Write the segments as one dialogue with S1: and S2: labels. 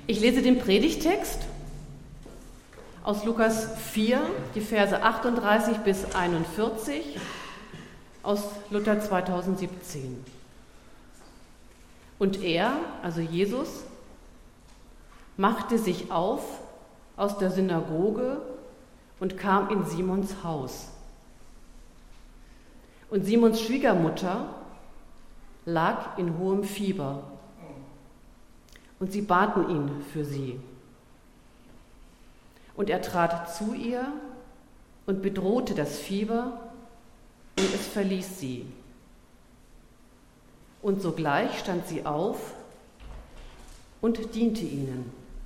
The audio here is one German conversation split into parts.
S1: Ich lese den Predigtext aus Lukas 4, die Verse 38 bis 41 aus Luther 2017. Und er, also Jesus, machte sich auf aus der Synagoge und kam in Simons Haus. Und Simons Schwiegermutter lag in hohem Fieber. Und sie baten ihn für sie. Und er trat zu ihr und bedrohte das Fieber, und es verließ sie. Und sogleich stand sie auf und diente ihnen.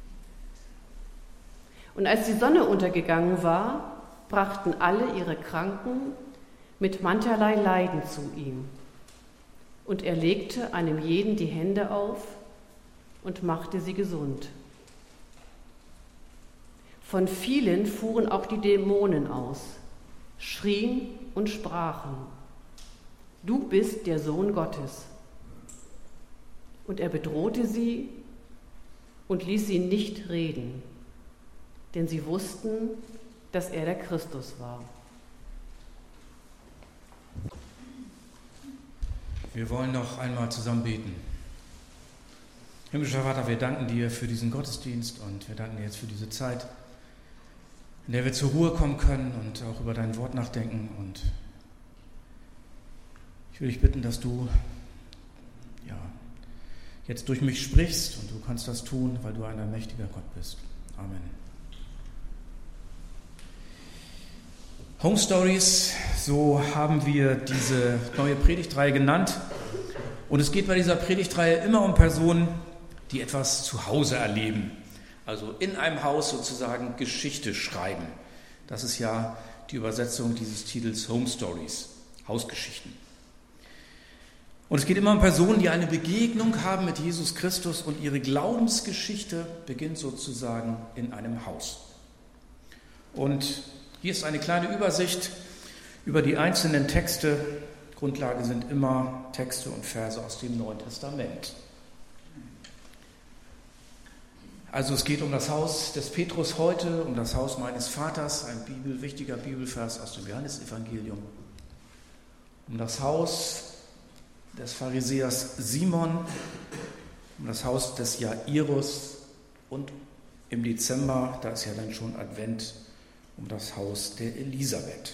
S1: Und als die Sonne untergegangen war, brachten alle ihre Kranken mit mancherlei Leiden zu ihm. Und er legte einem jeden die Hände auf und machte sie gesund. Von vielen fuhren auch die Dämonen aus, schrien und sprachen: Du bist der Sohn Gottes. Und er bedrohte sie und ließ sie nicht reden, denn sie wussten, dass er der Christus war.
S2: Wir wollen noch einmal zusammen beten. Himmlischer Vater, wir danken dir für diesen Gottesdienst und wir danken dir jetzt für diese Zeit, in der wir zur Ruhe kommen können und auch über dein Wort nachdenken. Und ich will dich bitten, dass du jetzt durch mich sprichst, und du kannst das tun, weil du ein allmächtiger Gott bist. Amen. Home Stories, so haben wir diese neue Predigtreihe genannt. Und es geht bei dieser Predigtreihe immer um Personen, die etwas zu Hause erleben. Also in einem Haus sozusagen Geschichte schreiben. Das ist ja die Übersetzung dieses Titels Home Stories, Hausgeschichten. Und es geht immer um Personen, die eine Begegnung haben mit Jesus Christus, und ihre Glaubensgeschichte beginnt sozusagen in einem Haus. Und hier ist eine kleine Übersicht über die einzelnen Texte. Grundlage sind immer Texte und Verse aus dem Neuen Testament. Also es geht um das Haus des Petrus heute, um das Haus meines Vaters, ein wichtiger Bibelvers aus dem Johannesevangelium, um das Haus des Pharisäers Simon, um das Haus des Jairus und im Dezember, da ist ja dann schon Advent, um das Haus der Elisabeth.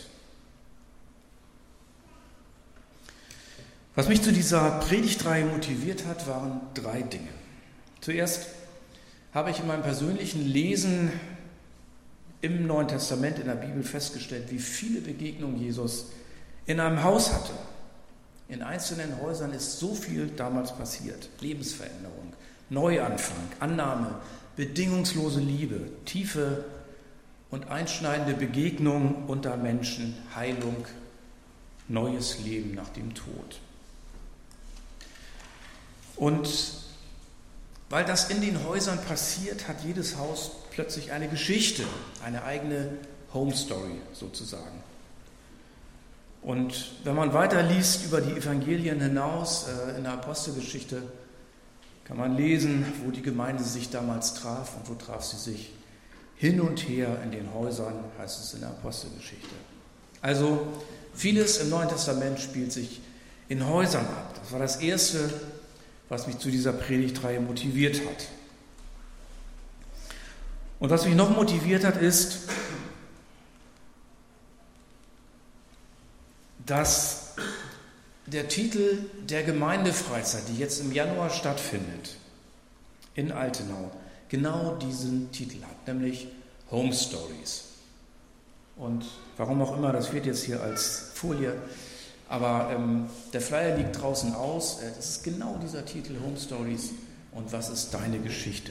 S2: Was mich zu dieser Predigtreihe motiviert hat, waren 3 Dinge. Zuerst habe ich in meinem persönlichen Lesen im Neuen Testament in der Bibel festgestellt, wie viele Begegnungen Jesus in einem Haus hatte. In einzelnen Häusern ist so viel damals passiert. Lebensveränderung, Neuanfang, Annahme, bedingungslose Liebe, tiefe und einschneidende Begegnungen unter Menschen, Heilung, neues Leben nach dem Tod. Und weil das in den Häusern passiert, hat jedes Haus plötzlich eine Geschichte, eine eigene Home Story sozusagen. Und wenn man weiterliest über die Evangelien hinaus, in der Apostelgeschichte, kann man lesen, wo die Gemeinde sich damals traf und wo traf sie sich. Hin und her in den Häusern, heißt es in der Apostelgeschichte. Also vieles im Neuen Testament spielt sich in Häusern ab. Das war das Erste, was mich zu dieser Predigtreihe motiviert hat. Und was mich noch motiviert hat, ist, dass der Titel der Gemeindefreizeit, die jetzt im Januar stattfindet, in Altenau, genau diesen Titel hat, nämlich Home Stories. Und warum auch immer, das wird jetzt hier als Folie, aber der Flyer liegt draußen aus. Das ist genau dieser Titel, Home Stories. Und was ist deine Geschichte?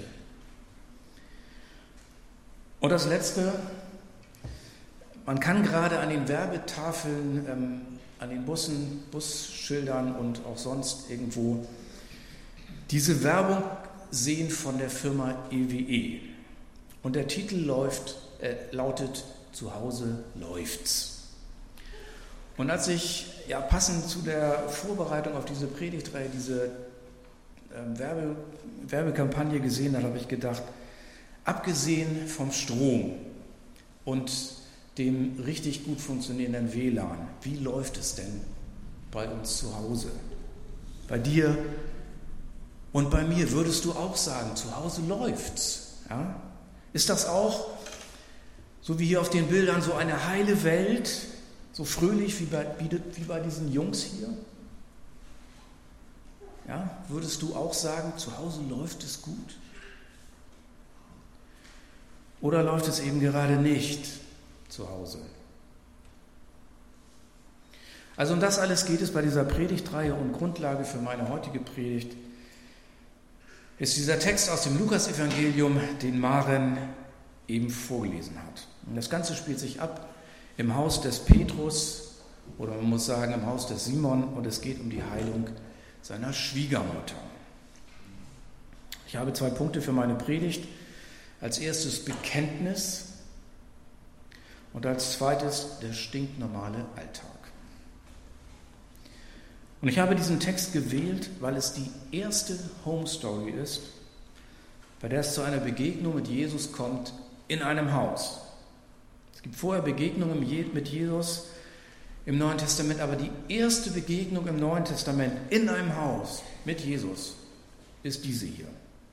S2: Und das Letzte, man kann gerade an den Werbetafeln, an den Bussen, Busschildern und auch sonst irgendwo diese Werbung sehen von der Firma EWE. Und der Titel lautet Zu Hause läuft's. Und als ich passend zu der Vorbereitung auf diese Predigtreihe diese Werbekampagne gesehen habe, habe ich gedacht, abgesehen vom Strom und dem richtig gut funktionierenden WLAN, wie läuft es denn bei uns zu Hause? Bei dir und bei mir würdest du auch sagen, zu Hause läuft's. Ja? Ist das auch, so wie hier auf den Bildern, so eine heile Welt, so fröhlich wie bei diesen Jungs hier? Ja? Würdest du auch sagen, zu Hause läuft es gut? Oder läuft es eben gerade nicht zu Hause? Also um das alles geht es bei dieser Predigtreihe, und Grundlage für meine heutige Predigt ist dieser Text aus dem Lukasevangelium, den Maren eben vorgelesen hat. Und das Ganze spielt sich ab im Haus des Petrus, oder man muss sagen im Haus des Simon, und es geht um die Heilung seiner Schwiegermutter. Ich habe 2 Punkte für meine Predigt. Als erstes Bekenntnis und als zweites der stinknormale Alltag. Und ich habe diesen Text gewählt, weil es die erste Home Story ist, bei der es zu einer Begegnung mit Jesus kommt in einem Haus. Es gibt vorher Begegnungen mit Jesus im Neuen Testament, aber die erste Begegnung im Neuen Testament in einem Haus mit Jesus ist diese hier.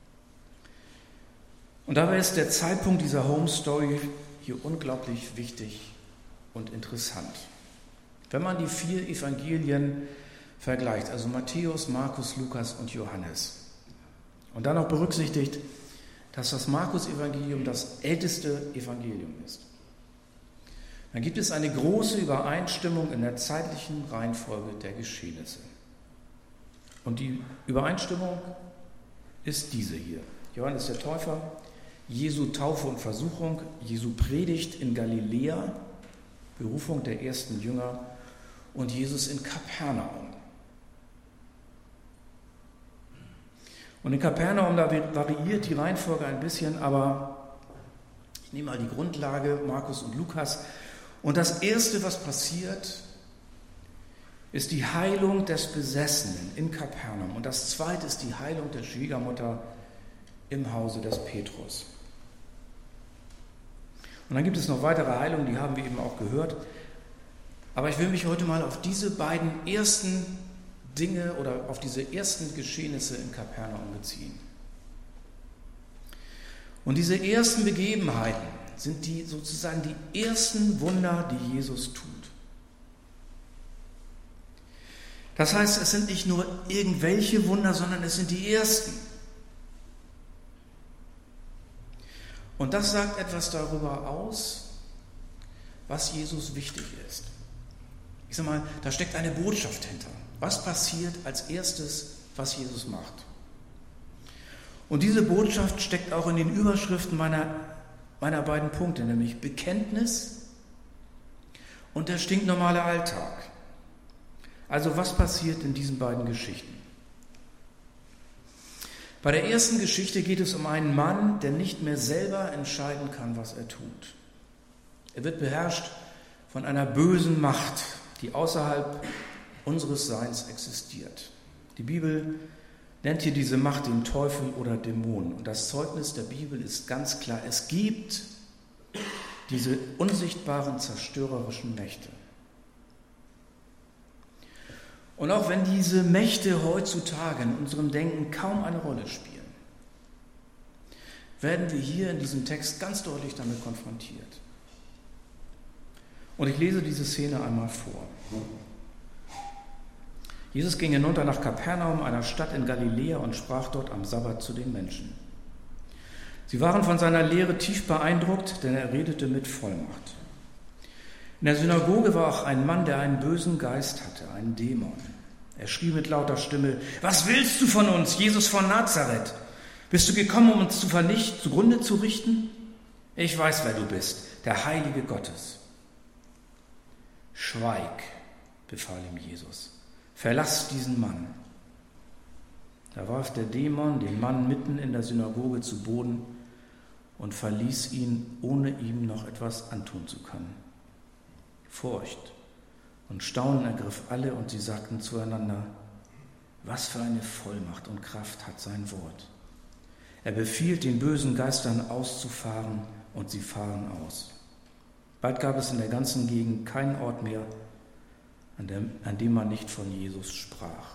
S2: Und dabei ist der Zeitpunkt dieser Home Story hier unglaublich wichtig und interessant. Wenn man die 4 Evangelien vergleicht, also Matthäus, Markus, Lukas und Johannes, und dann noch berücksichtigt, dass das Markus-Evangelium das älteste Evangelium ist, dann gibt es eine große Übereinstimmung in der zeitlichen Reihenfolge der Geschehnisse. Und die Übereinstimmung ist diese hier. Johannes der Täufer, Jesu Taufe und Versuchung, Jesu Predigt in Galiläa, Berufung der ersten Jünger und Jesus in Kapernaum. Und in Kapernaum, da variiert die Reihenfolge ein bisschen, aber ich nehme mal die Grundlage, Markus und Lukas. Und das Erste, was passiert, ist die Heilung des Besessenen in Kapernaum. Und das Zweite ist die Heilung der Schwiegermutter im Hause des Petrus. Und dann gibt es noch weitere Heilungen, die haben wir eben auch gehört. Aber ich will mich heute mal auf diese beiden ersten Dinge oder auf diese ersten Geschehnisse in Kapernaum beziehen. Und diese ersten Begebenheiten sind sozusagen die ersten Wunder, die Jesus tut. Das heißt, es sind nicht nur irgendwelche Wunder, sondern es sind die ersten. Und das sagt etwas darüber aus, was Jesus wichtig ist. Ich sage mal, da steckt eine Botschaft hinter. Was passiert als erstes, was Jesus macht? Und diese Botschaft steckt auch in den Überschriften meiner beiden Punkte, nämlich Bekenntnis und der stinknormale Alltag. Also was passiert in diesen beiden Geschichten? Bei der ersten Geschichte geht es um einen Mann, der nicht mehr selber entscheiden kann, was er tut. Er wird beherrscht von einer bösen Macht, die außerhalb unseres Seins existiert. Die Bibel nennt hier diese Macht den Teufel oder Dämonen. Und das Zeugnis der Bibel ist ganz klar, es gibt diese unsichtbaren, zerstörerischen Mächte. Und auch wenn diese Mächte heutzutage in unserem Denken kaum eine Rolle spielen, werden wir hier in diesem Text ganz deutlich damit konfrontiert. Und ich lese diese Szene einmal vor. Jesus ging hinunter nach Kapernaum, einer Stadt in Galiläa, und sprach dort am Sabbat zu den Menschen. Sie waren von seiner Lehre tief beeindruckt, denn er redete mit Vollmacht. In der Synagoge war auch ein Mann, der einen bösen Geist hatte, einen Dämon. Er schrie mit lauter Stimme: Was willst du von uns, Jesus von Nazareth? Bist du gekommen, um uns zugrunde zu richten? Ich weiß, wer du bist, der Heilige Gottes. Schweig, befahl ihm Jesus. Verlass diesen Mann. Da warf der Dämon den Mann mitten in der Synagoge zu Boden und verließ ihn, ohne ihm noch etwas antun zu können. Furcht und Staunen ergriff alle, und sie sagten zueinander: Was für eine Vollmacht und Kraft hat sein Wort. Er befiehlt den bösen Geistern auszufahren und sie fahren aus. Bald gab es in der ganzen Gegend keinen Ort mehr, an dem man nicht von Jesus sprach.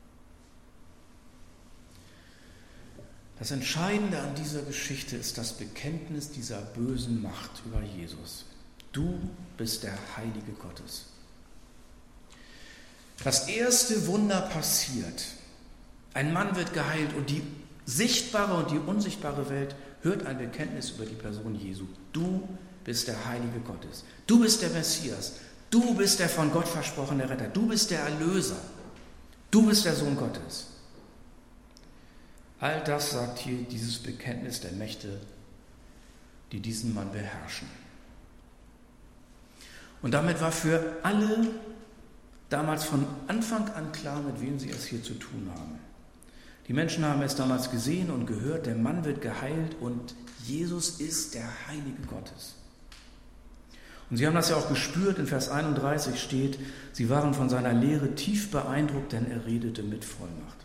S2: Das Entscheidende an dieser Geschichte ist das Bekenntnis dieser bösen Macht über Jesus. Du bist der Heilige Gottes. Das erste Wunder passiert. Ein Mann wird geheilt und die sichtbare und die unsichtbare Welt hört ein Bekenntnis über die Person Jesu. Du bist der Heilige Gottes. Du bist der Messias. Du bist der von Gott versprochene Retter. Du bist der Erlöser. Du bist der Sohn Gottes. All das sagt hier dieses Bekenntnis der Mächte, die diesen Mann beherrschen. Und damit war für alle damals von Anfang an klar, mit wem sie es hier zu tun haben. Die Menschen haben es damals gesehen und gehört, der Mann wird geheilt und Jesus ist der Heilige Gottes. Und sie haben das ja auch gespürt, in Vers 31 steht, sie waren von seiner Lehre tief beeindruckt, denn er redete mit Vollmacht.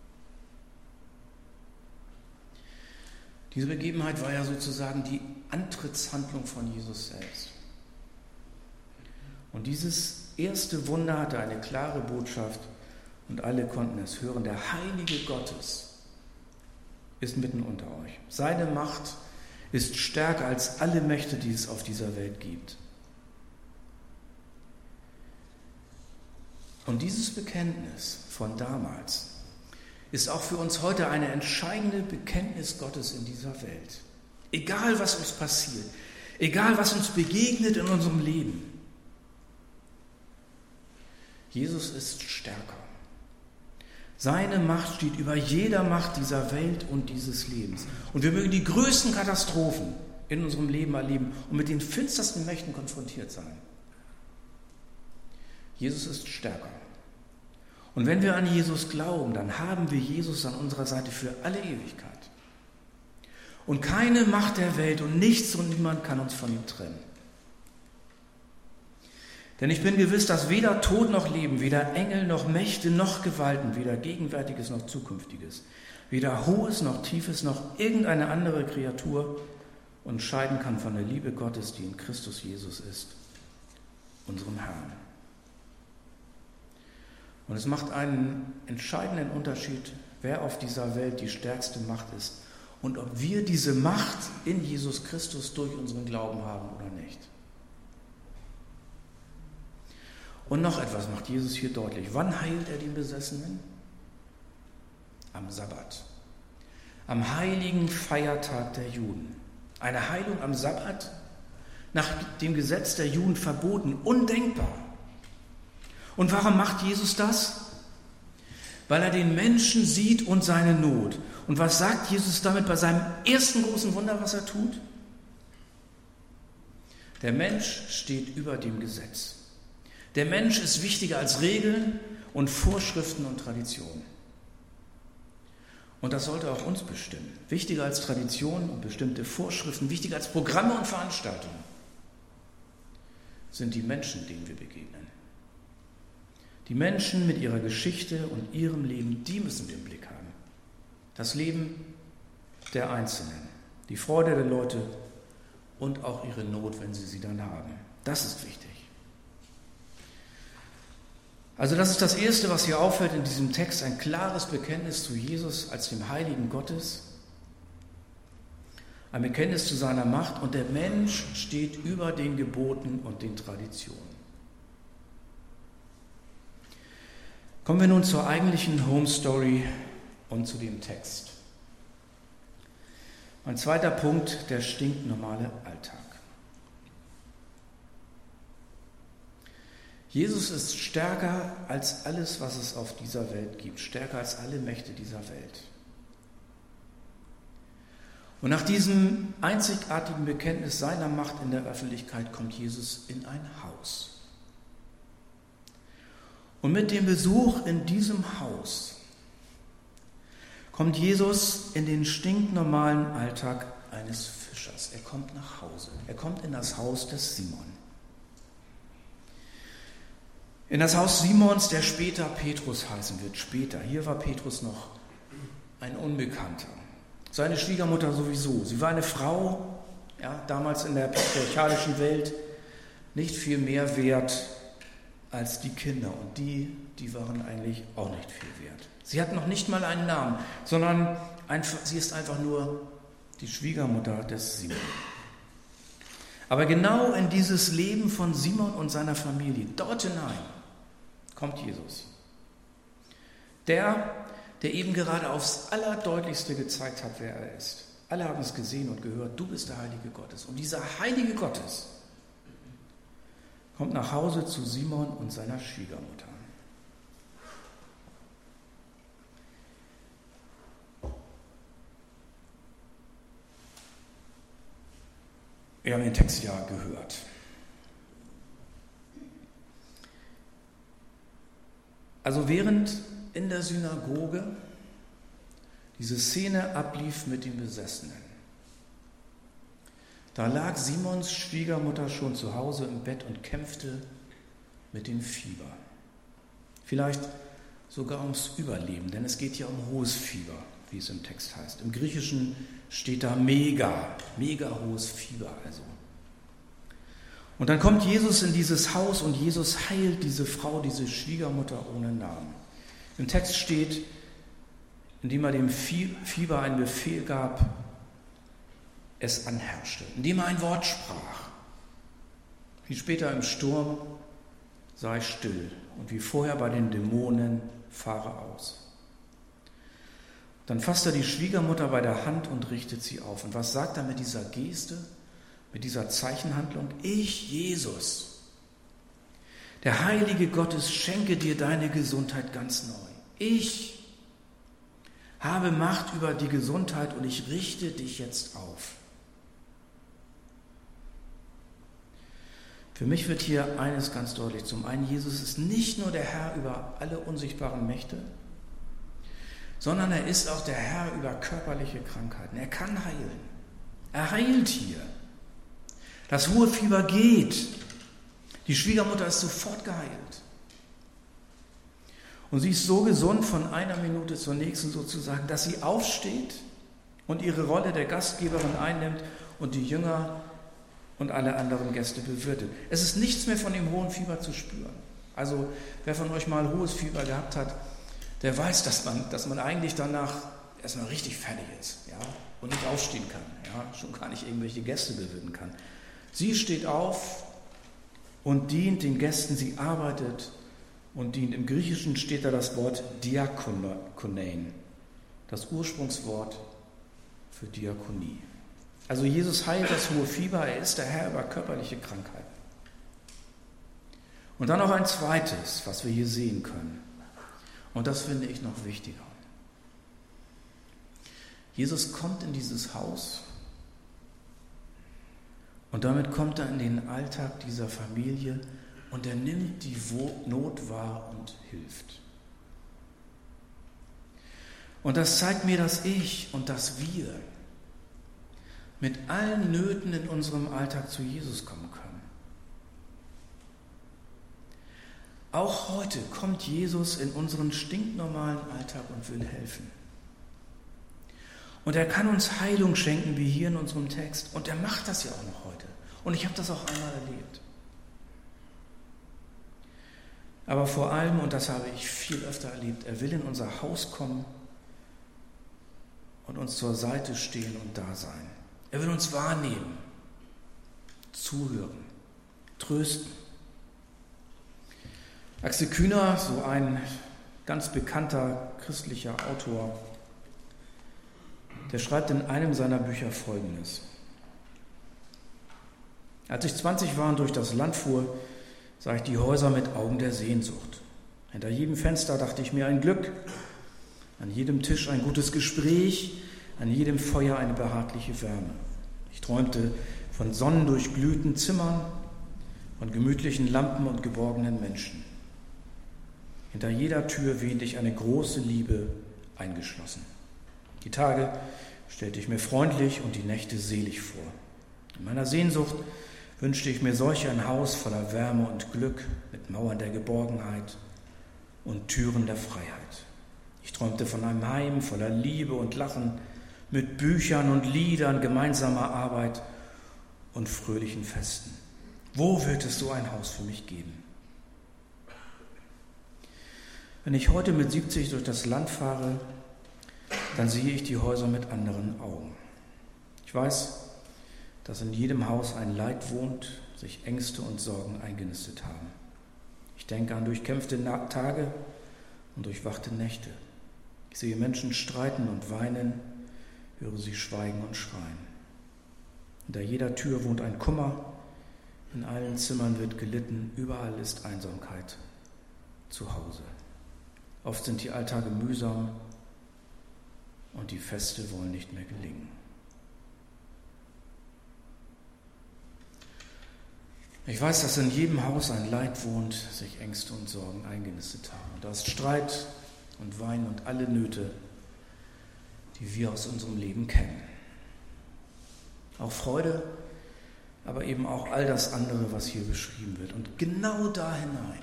S2: Diese Begebenheit war ja sozusagen die Antrittshandlung von Jesus selbst. Und dieses erste Wunder hatte eine klare Botschaft und alle konnten es hören. Der Heilige Gottes ist mitten unter euch. Seine Macht ist stärker als alle Mächte, die es auf dieser Welt gibt. Und dieses Bekenntnis von damals ist auch für uns heute eine entscheidende Bekenntnis Gottes in dieser Welt. Egal, was uns passiert, egal, was uns begegnet in unserem Leben. Jesus ist stärker. Seine Macht steht über jeder Macht dieser Welt und dieses Lebens. Und wir mögen die größten Katastrophen in unserem Leben erleben und mit den finstersten Mächten konfrontiert sein. Jesus ist stärker. Und wenn wir an Jesus glauben, dann haben wir Jesus an unserer Seite für alle Ewigkeit. Und keine Macht der Welt und nichts und niemand kann uns von ihm trennen. Denn ich bin gewiss, dass weder Tod noch Leben, weder Engel noch Mächte noch Gewalten, weder Gegenwärtiges noch Zukünftiges, weder Hohes noch Tiefes noch irgendeine andere Kreatur uns scheiden kann von der Liebe Gottes, die in Christus Jesus ist, unserem Herrn. Und es macht einen entscheidenden Unterschied, wer auf dieser Welt die stärkste Macht ist und ob wir diese Macht in Jesus Christus durch unseren Glauben haben oder nicht. Und noch etwas macht Jesus hier deutlich. Wann heilt er die Besessenen? Am Sabbat. Am heiligen Feiertag der Juden. Eine Heilung am Sabbat? Nach dem Gesetz der Juden verboten, undenkbar. Und warum macht Jesus das? Weil er den Menschen sieht und seine Not. Und was sagt Jesus damit bei seinem ersten großen Wunder, was er tut? Der Mensch steht über dem Gesetz. Der Mensch ist wichtiger als Regeln und Vorschriften und Traditionen. Und das sollte auch uns bestimmen. Wichtiger als Traditionen und bestimmte Vorschriften, wichtiger als Programme und Veranstaltungen sind die Menschen, denen wir begegnen. Die Menschen mit ihrer Geschichte und ihrem Leben, die müssen wir im Blick haben. Das Leben der Einzelnen, die Freude der Leute und auch ihre Not, wenn sie dann haben. Das ist wichtig. Also das ist das Erste, was hier auffällt in diesem Text, ein klares Bekenntnis zu Jesus als dem Heiligen Gottes, ein Bekenntnis zu seiner Macht und der Mensch steht über den Geboten und den Traditionen. Kommen wir nun zur eigentlichen Home Story und zu dem Text. Mein zweiter Punkt, der stinknormale Alltag. Jesus ist stärker als alles, was es auf dieser Welt gibt, stärker als alle Mächte dieser Welt. Und nach diesem einzigartigen Bekenntnis seiner Macht in der Öffentlichkeit kommt Jesus in ein Haus. Und mit dem Besuch in diesem Haus kommt Jesus in den stinknormalen Alltag eines Fischers. Er kommt nach Hause. Er kommt in das Haus des Simon. in das Haus Simons, der später Petrus heißen wird. Später. Hier war Petrus noch ein Unbekannter. Seine Schwiegermutter sowieso. Sie war eine Frau, ja, damals in der patriarchalischen Welt, nicht viel mehr wert als die Kinder. Und die waren eigentlich auch nicht viel wert. Sie hat noch nicht mal einen Namen, sondern sie ist einfach nur die Schwiegermutter des Simon. Aber genau in dieses Leben von Simon und seiner Familie, dort hinein, kommt Jesus. Der eben gerade aufs Allerdeutlichste gezeigt hat, wer er ist. Alle haben es gesehen und gehört, du bist der Heilige Gottes. Und dieser Heilige Gottes kommt nach Hause zu Simon und seiner Schwiegermutter. Wir haben den Text ja gehört. Also während in der Synagoge diese Szene ablief mit den Besessenen, da lag Simons Schwiegermutter schon zu Hause im Bett und kämpfte mit dem Fieber. Vielleicht sogar ums Überleben, denn es geht ja um hohes Fieber, wie es im Text heißt. Im Griechischen steht da mega hohes Fieber also. Und dann kommt Jesus in dieses Haus und Jesus heilt diese Frau, diese Schwiegermutter ohne Namen. Im Text steht, indem er dem Fieber einen Befehl gab, es anherrschte, indem er ein Wort sprach. Wie später im Sturm, sei still, und wie vorher bei den Dämonen, fahre aus. Dann fasst er die Schwiegermutter bei der Hand und richtet sie auf. Und was sagt er mit dieser Geste, mit dieser Zeichenhandlung? Ich, Jesus, der Heilige Gottes, schenke dir deine Gesundheit ganz neu. Ich habe Macht über die Gesundheit und ich richte dich jetzt auf. Für mich wird hier eines ganz deutlich. Zum einen, Jesus ist nicht nur der Herr über alle unsichtbaren Mächte, sondern er ist auch der Herr über körperliche Krankheiten. Er kann heilen. Er heilt hier. Das hohe Fieber geht. Die Schwiegermutter ist sofort geheilt. Und sie ist so gesund von einer Minute zur nächsten sozusagen, dass sie aufsteht und ihre Rolle der Gastgeberin einnimmt und die Jünger und alle anderen Gäste bewirtet. Es ist nichts mehr von dem hohen Fieber zu spüren. Also wer von euch mal hohes Fieber gehabt hat, der weiß, dass man eigentlich danach erstmal richtig fertig ist, ja, und nicht aufstehen kann, ja, schon gar nicht irgendwelche Gäste bewirten kann. Sie steht auf und dient den Gästen, sie arbeitet und dient. Im Griechischen steht da das Wort Diakonein, das Ursprungswort für Diakonie. Also Jesus heilt das hohe Fieber, er ist der Herr über körperliche Krankheiten. Und dann noch ein zweites, was wir hier sehen können. Und das finde ich noch wichtiger. Jesus kommt in dieses Haus und damit kommt er in den Alltag dieser Familie und er nimmt die Not wahr und hilft. Und das zeigt mir, dass ich und dass wir mit allen Nöten in unserem Alltag zu Jesus kommen können. Auch heute kommt Jesus in unseren stinknormalen Alltag und will helfen. Und er kann uns Heilung schenken, wie hier in unserem Text. Und er macht das ja auch noch heute. Und ich habe das auch einmal erlebt. Aber vor allem, und das habe ich viel öfter erlebt, er will in unser Haus kommen und uns zur Seite stehen und da sein. Er will uns wahrnehmen, zuhören, trösten. Axel Kühner, so ein ganz bekannter christlicher Autor, der schreibt in einem seiner Bücher Folgendes. Als ich 20 war und durch das Land fuhr, sah ich die Häuser mit Augen der Sehnsucht. Hinter jedem Fenster dachte ich mir ein Glück, an jedem Tisch ein gutes Gespräch, an jedem Feuer eine behagliche Wärme. Ich träumte von sonnendurchglühten Zimmern, von gemütlichen Lampen und geborgenen Menschen. Hinter jeder Tür wähnte ich eine große Liebe eingeschlossen. Die Tage stellte ich mir freundlich und die Nächte selig vor. In meiner Sehnsucht wünschte ich mir solch ein Haus voller Wärme und Glück, mit Mauern der Geborgenheit und Türen der Freiheit. Ich träumte von einem Heim voller Liebe und Lachen, mit Büchern und Liedern, gemeinsamer Arbeit und fröhlichen Festen. Wo wird es so ein Haus für mich geben? Wenn ich heute mit 70 durch das Land fahre, dann sehe ich die Häuser mit anderen Augen. Ich weiß, dass in jedem Haus ein Leid wohnt, sich Ängste und Sorgen eingenistet haben. Ich denke an durchkämpfte Tage und durchwachte Nächte. Ich sehe Menschen streiten und weinen, höre sie schweigen und schreien. Hinter jeder Tür wohnt ein Kummer, in allen Zimmern wird gelitten, überall ist Einsamkeit zu Hause. Oft sind die Alltage mühsam und die Feste wollen nicht mehr gelingen. Ich weiß, dass in jedem Haus ein Leid wohnt, sich Ängste und Sorgen eingenistet haben. Und da ist Streit und Wein und alle Nöte, die wir aus unserem Leben kennen. Auch Freude, aber eben auch all das andere, was hier beschrieben wird. Und genau da hinein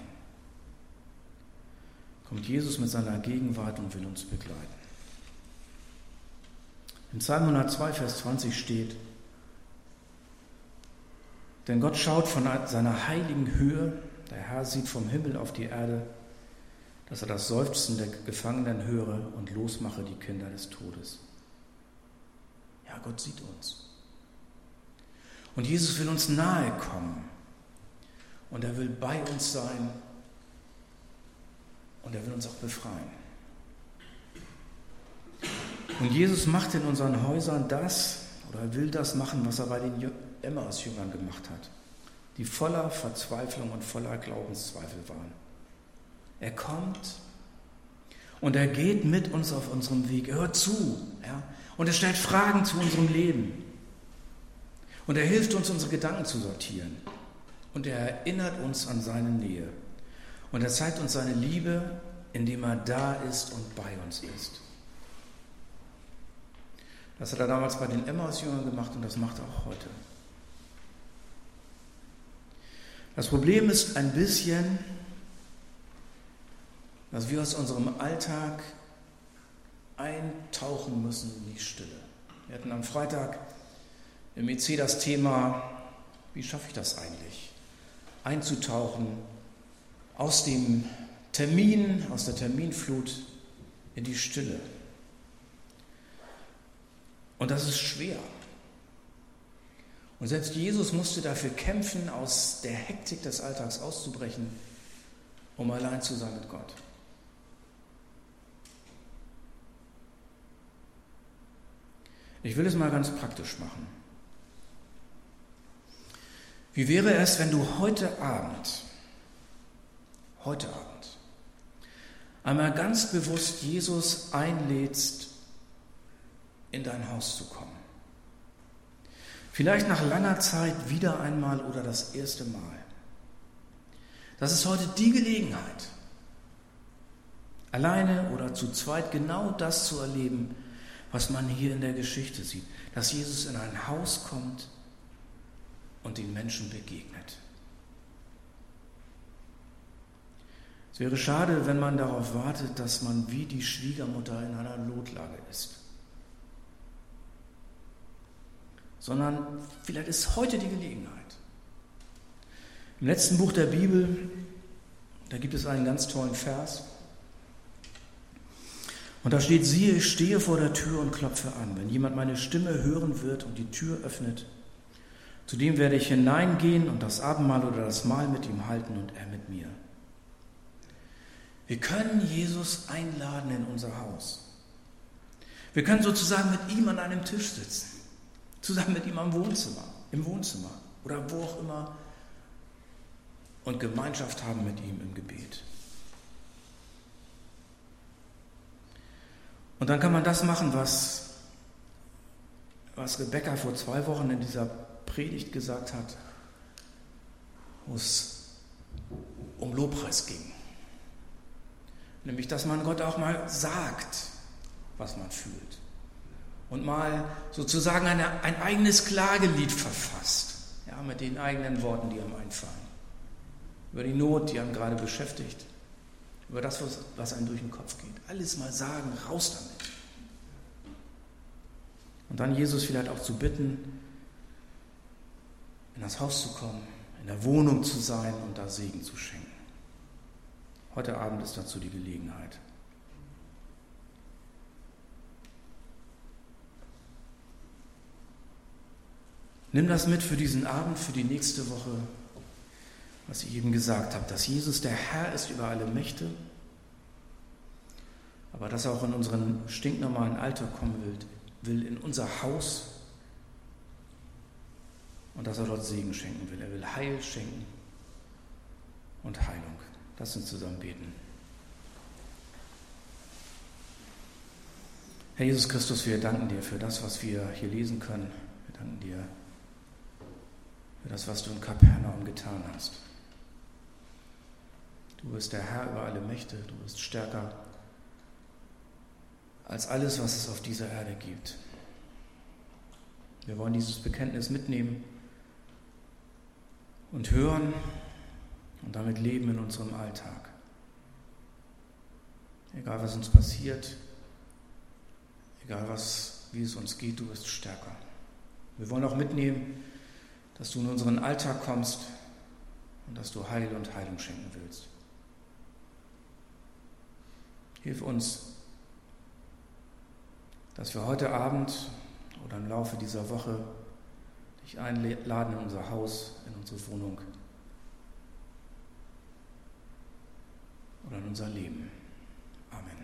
S2: kommt Jesus mit seiner Gegenwart und will uns begleiten. In Psalm 102, Vers 20 steht: Denn Gott schaut von seiner heiligen Höhe, der Herr sieht vom Himmel auf die Erde, dass er das Seufzen der Gefangenen höre und losmache die Kinder des Todes. Ja, Gott sieht uns. Und Jesus will uns nahe kommen. Und er will bei uns sein. Und er will uns auch befreien. Und Jesus macht in unseren Häusern das, oder er will das machen, was er bei den Emmaus-Jüngern gemacht hat, die voller Verzweiflung und voller Glaubenszweifel waren. Er kommt und er geht mit uns auf unserem Weg. Er hört zu, ja, und er stellt Fragen zu unserem Leben. Und er hilft uns, unsere Gedanken zu sortieren. Und er erinnert uns an seine Nähe. Und er zeigt uns seine Liebe, indem er da ist und bei uns ist. Das hat er damals bei den Emmaus-Jüngern gemacht und das macht er auch heute. Das Problem ist ein bisschen, dass wir aus unserem Alltag eintauchen müssen in die Stille. Wir hatten am Freitag im EC das Thema, wie schaffe ich das eigentlich? Einzutauchen aus dem Termin, aus der Terminflut in die Stille. Und das ist schwer. Und selbst Jesus musste dafür kämpfen, aus der Hektik des Alltags auszubrechen, um allein zu sein mit Gott. Ich will es mal ganz praktisch machen. Wie wäre es, wenn du heute Abend einmal ganz bewusst Jesus einlädst, in dein Haus zu kommen? Vielleicht nach langer Zeit wieder einmal oder das erste Mal. Das ist heute die Gelegenheit, alleine oder zu zweit genau das zu erleben, was man hier in der Geschichte sieht, dass Jesus in ein Haus kommt und den Menschen begegnet. Es wäre schade, wenn man darauf wartet, dass man wie die Schwiegermutter in einer Notlage ist. Sondern vielleicht ist heute die Gelegenheit. Im letzten Buch der Bibel, da gibt es einen ganz tollen Vers. Und da steht: Siehe, ich stehe vor der Tür und klopfe an. Wenn jemand meine Stimme hören wird und die Tür öffnet, zu dem werde ich hineingehen und das Abendmahl oder das Mahl mit ihm halten und er mit mir. Wir können Jesus einladen in unser Haus. Wir können sozusagen mit ihm an einem Tisch sitzen, zusammen mit ihm im Wohnzimmer oder wo auch immer und Gemeinschaft haben mit ihm im Gebet. Und dann kann man das machen, was Rebecca vor 2 Wochen in dieser Predigt gesagt hat, wo es um Lobpreis ging. Nämlich, dass man Gott auch mal sagt, was man fühlt. Und mal sozusagen ein eigenes Klagelied verfasst. Ja, Einfach mit den eigenen Worten, die einem einfallen. Über die Not, die einen gerade beschäftigt. Über das, was einem durch den Kopf geht. Alles mal sagen, raus damit. Und dann Jesus vielleicht auch zu bitten, in das Haus zu kommen, in der Wohnung zu sein und da Segen zu schenken. Heute Abend ist dazu die Gelegenheit. Nimm das mit für diesen Abend, für die nächste Woche, was ich eben gesagt habe, dass Jesus der Herr ist über alle Mächte, aber dass er auch in unseren stinknormalen Alltag kommen will in unser Haus und dass er dort Segen schenken will. Er will Heil schenken und Heilung. Lass uns zusammen beten. Herr Jesus Christus, wir danken dir für das, was wir hier lesen können. Wir danken dir für das, was du in Kapernaum getan hast. Du bist der Herr über alle Mächte, du bist stärker als alles, was es auf dieser Erde gibt. Wir wollen dieses Bekenntnis mitnehmen und hören und damit leben in unserem Alltag. Egal, was uns passiert, egal, wie es uns geht, du bist stärker. Wir wollen auch mitnehmen, dass du in unseren Alltag kommst und dass du Heil und Heilung schenken willst. Hilf uns, dass wir heute Abend oder im Laufe dieser Woche dich einladen in unser Haus, in unsere Wohnung oder in unser Leben. Amen.